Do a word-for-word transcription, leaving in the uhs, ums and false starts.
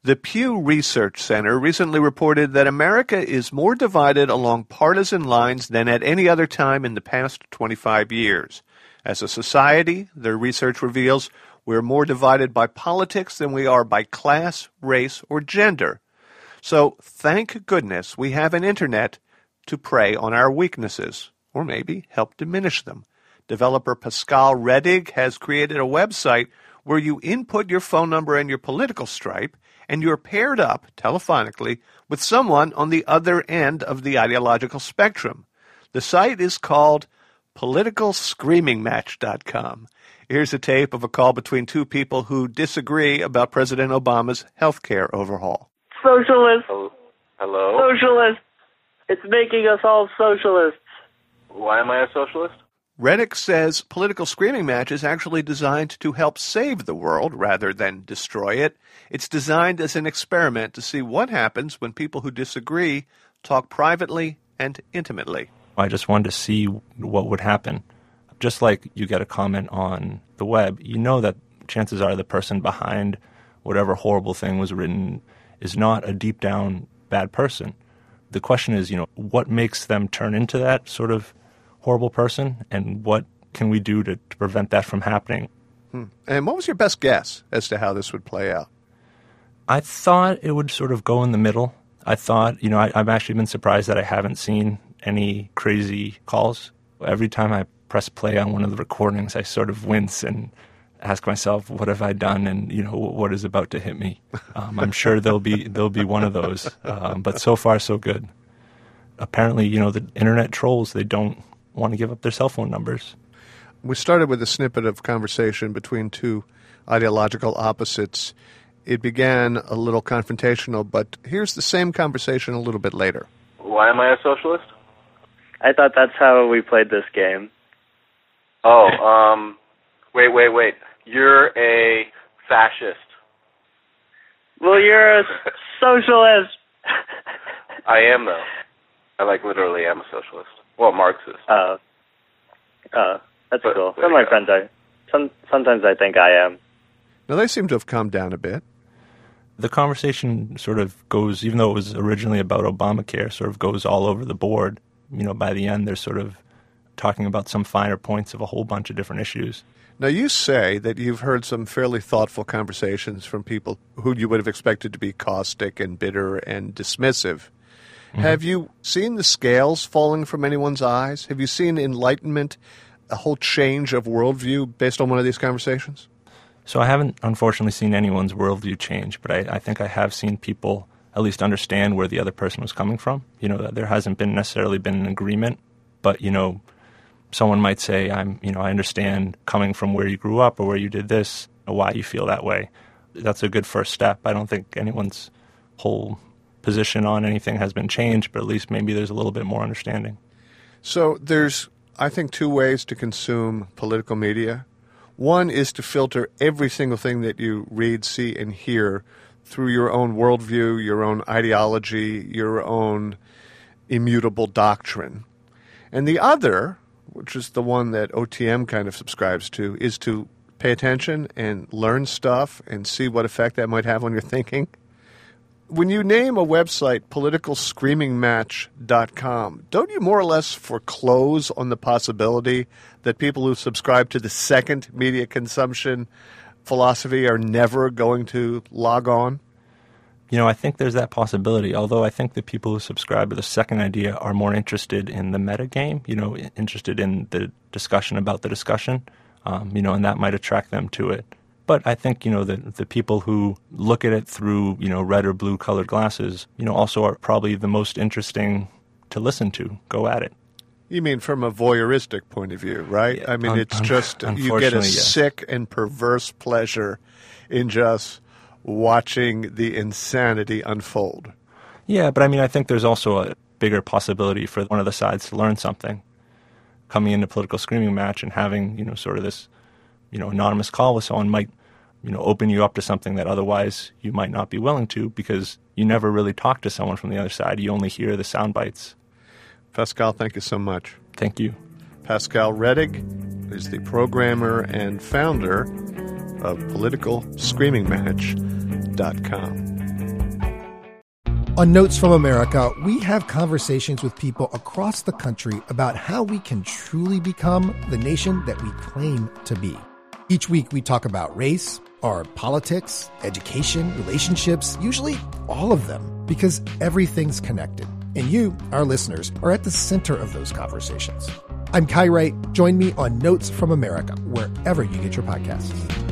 The Pew Research Center recently reported that America is more divided along partisan lines than at any other time in the past twenty-five years. As a society, their research reveals we're more divided by politics than we are by class, race, or gender. So thank goodness we have an internet to prey on our weaknesses, or maybe help diminish them. Developer Pascal Redig has created a website where you input your phone number and your political stripe, and you're paired up telephonically with someone on the other end of the ideological spectrum. The site is called political screaming match dot com. Here's a tape of a call between two people who disagree about President Obama's health care overhaul. Socialist. Hello? Socialist. It's making us all socialists. Why am I a socialist? Redick says Political Screaming Match is actually designed to help save the world rather than destroy it. It's designed as an experiment to see what happens when people who disagree talk privately and intimately. I just wanted to see what would happen. Just like you get a comment on the web, you know that chances are the person behind whatever horrible thing was written is not a deep down bad person. The question is, you know, what makes them turn into that sort of horrible person, and what can we do to, to prevent that from happening? Hmm. And what was your best guess as to how this would play out? I thought it would sort of go in the middle. I thought, you know, I, I've actually been surprised that I haven't seen any crazy calls. Every time I press play on one of the recordings, I sort of wince and ask myself, what have I done, and, you know, what is about to hit me? Um, I'm sure there'll be there'll be one of those, um, but so far so good. Apparently, you know, the internet trolls, they don't want to give up their cell phone numbers. We started with a snippet of conversation between two ideological opposites. It began a little confrontational, but here's the same conversation a little bit later. Why am I a socialist? I thought that's how we played this game. Oh, um, wait, wait, wait. You're a fascist. Well, you're a socialist. I am, though. I, like, literally am a socialist. Well, Marxist. Oh. Uh, uh, that's but, cool. Some of my friends are. Some, sometimes I think I am. Now, they seem to have calmed down a bit. The conversation sort of goes, even though it was originally about Obamacare, sort of goes all over the board. You know, by the end, they're sort of talking about some finer points of a whole bunch of different issues. Now, you say that you've heard some fairly thoughtful conversations from people who you would have expected to be caustic and bitter and dismissive. Mm-hmm. Have you seen the scales falling from anyone's eyes? Have you seen enlightenment, a whole change of worldview based on one of these conversations? So I haven't, unfortunately, seen anyone's worldview change, but I, I think I have seen people at least understand where the other person was coming from. You know, there hasn't been necessarily been an agreement, but, you know, someone might say, I'm, you know, I understand coming from where you grew up or where you did this, or why you feel that way. That's a good first step. I don't think anyone's whole position on anything has been changed, but at least maybe there's a little bit more understanding. So there's, I think, two ways to consume political media. One is to filter every single thing that you read, see, and hear through your own worldview, your own ideology, your own immutable doctrine. And the other, which is the one that O T M kind of subscribes to, is to pay attention and learn stuff and see what effect that might have on your thinking. When you name a website political screaming match dot com, don't you more or less foreclose on the possibility that people who subscribe to the second media consumption philosophy are never going to log on? You know, I think there's that possibility, although I think the people who subscribe to the second idea are more interested in the metagame, you know, interested in the discussion about the discussion, um, you know, and that might attract them to it. But I think, you know, the, the people who look at it through, you know, red or blue colored glasses, you know, also are probably the most interesting to listen to. Go at it. You mean from a voyeuristic point of view, right? Yeah, I mean, un- it's un- just, you get a yes. sick and perverse pleasure in just watching the insanity unfold. Yeah, but I mean, I think there's also a bigger possibility for one of the sides to learn something. Coming into Political Screaming Match and having, you know, sort of this, you know, anonymous call with someone might, you know, open you up to something that otherwise you might not be willing to, because you never really talk to someone from the other side. You only hear the sound bites. Pascal, thank you so much. Thank you. Pascal Redig is the programmer and founder of political screaming match dot com. On Notes from America, we have conversations with people across the country about how we can truly become the nation that we claim to be. Each week, we talk about race, our politics, education, relationships, usually all of them, because everything's connected. And you, our listeners, are at the center of those conversations. I'm Kai Wright. Join me on Notes from America, wherever you get your podcasts.